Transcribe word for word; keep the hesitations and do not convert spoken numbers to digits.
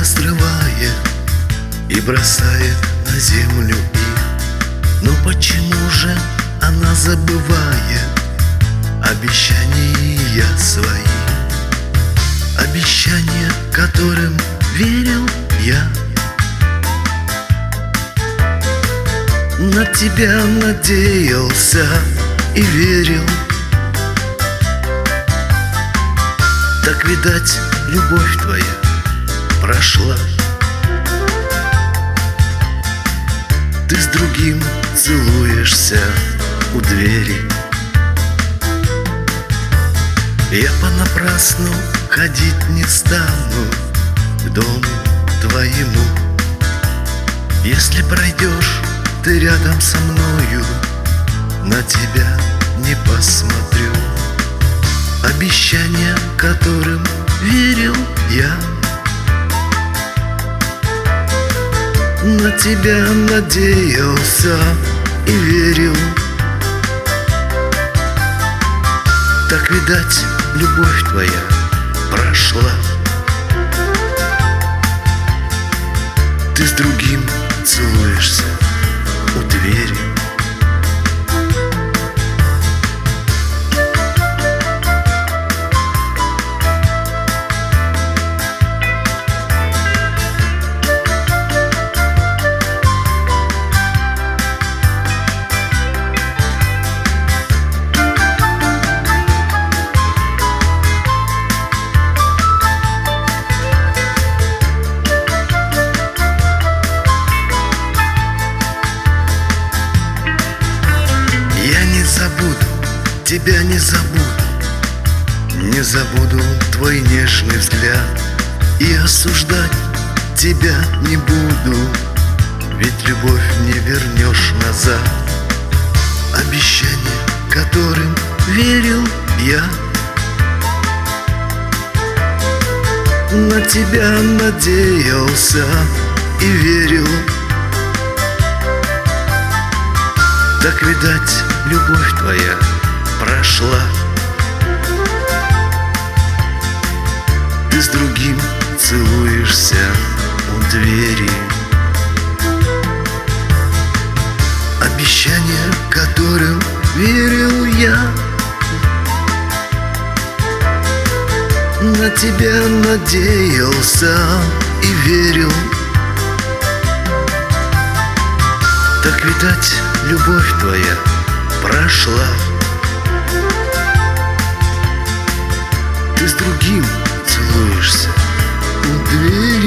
срывает и бросает на землю их. Но почему же она забывает обещания свои? Обещания, которым верил я. На тебя надеялся и верил. Так, видать, любовь твоя прошла. Ты с другим целуешься у двери. Я понапрасну ходить не стану к дому твоему. Если пройдешь ты рядом со мною, на тебя не посмотрю. Обещания, которым верил я. На тебя надеялся и верил. Так, видать, любовь твоя прошла. Ты с другим целуешься у двери. Тебя не забуду, не забуду твой нежный взгляд. И осуждать тебя не буду, ведь любовь не вернешь назад. Обещания, которым верил я. На тебя надеялся и верил. Так, видать, любовь твоя прошла. Ты с другим целуешься у двери. Обещания, которым верил я. На тебя надеялся и верил. Так, видать, любовь твоя прошла. Ты с другим целуешься у двери.